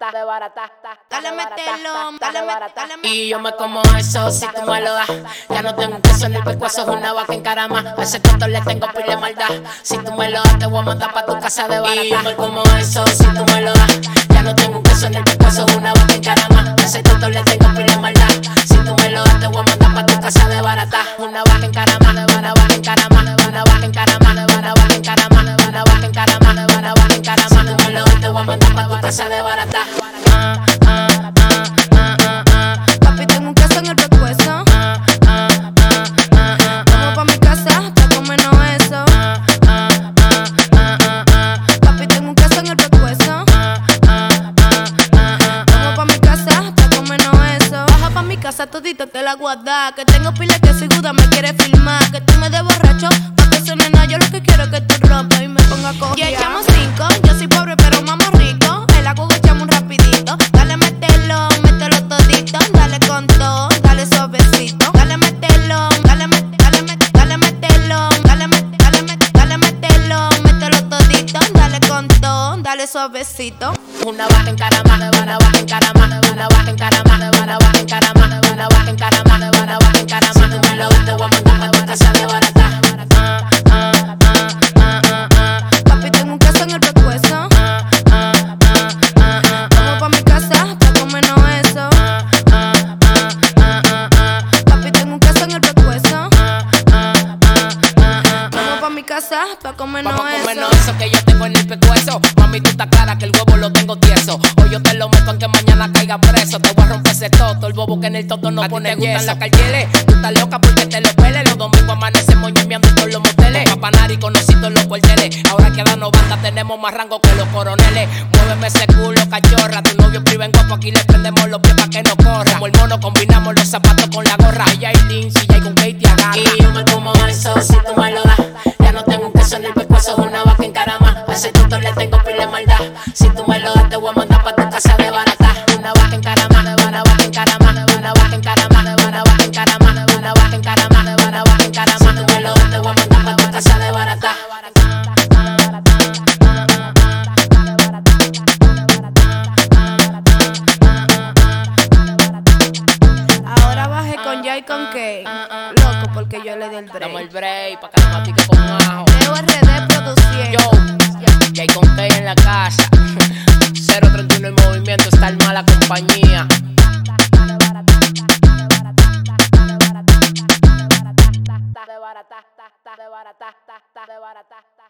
Dale, mételo, dale. Y yo me como eso si tú me lo das. Ya no tengo un queso en el pescuezo, es una vaca en carama. A ese tonto le tengo pile de maldad. Si tú me lo das, te voy a mandar pa' tu casa de barata. Y yo me como eso si tú me lo das. Ya no tengo un queso en el pescuezo, es una vaca en carama. A ese tonto le tengo pile de maldad. Si tú me lo das, te voy a mandar pa' tu casa de barata. Una vaca en carama, una vaca en carama, una vaca en carama, una vaca en carama, una vaca en carama, una vaca en carama. Si tú me lo das, te voy a mandar pa' tu casa de barata. Papi, tengo un queso en el pescuezo. Vamos pa' mi casa, pa' comernos eso. Papi, tengo un queso en el pescuezo. Vamos pa' mi casa, pa' comernos eso. Baja pa' mi casa, todito te la guarda. Que tengo pila que soy Guda, me quiere filmar. Que tú me des borracho, pa' que se nena. Yo lo que quiero es que tú rompas y me ponga a coger. Y echamos 5, yo soy pobre pero mamá rico. El agua que echamos un rapidito. Dale, mételo todito. Dale con todo, dale suavecito. Dale, mételo, mételo todito. Dale con todo, dale suavecito. Una vaca en carama, una vaca en carama, una vaca en carama, una vaca en carama, una vaca en carama, una vaca en carama. Si tú me lo das, te voy a mandar pa' tu casa de barata. Papi, tengo un queso en el pescuezo. Vamos pa' mi casa, pa' comernos eso. Papi, tengo un queso en el pescuezo. Vamos pa' mi casa, pa' comernos eso. Vamos a comernos eso que yo tengo en el pescuezo. Mami, tú estás clara que el huevo lo tengo tieso. Hoy yo te lo meto aunque mañana caiga preso. Te voy a romper ese toto, el bobo que en el toto no pone yeso. ¿A ti te gustan las carteles? Tú estás loca porque te lo pele. Los domingos amanecemos ñemeando en todos los moteles. Papanar y conocido en los cuarteles. Ahora que dando banda tenemos más rango que los coroneles. Muéveme ese culo, cachorra. Tu novio priva en guapo, aquí le prendemos los pies pa' que no corra. Como el mono combinamos los zapatos con la gorra. Ella y Lindsay, y con Katie agarra. Y yo me como eso si tú me lo das. Ya no tengo un queso en el pescuezo, es una vaca en carama. A ese tonto le tengo pile de maldad. Si tú me lo das, te voy a mandar pa' tu casa de barata. Una vaca en carama, una vaca en carama, una vaca en carama, una vaca en carama, una vaca en carama, una vaca en carama. Si tú me lo das, te voy a mandar pa' tu casa de barata. Ahora bajé con Jay con Kay. Loco porque yo le di el Dame el break. break pa' que no matique con ajo. Leo RD produciendo. Yo, Jay con Kay en la casa. 031 el movimiento, está en mala compañía. De barata.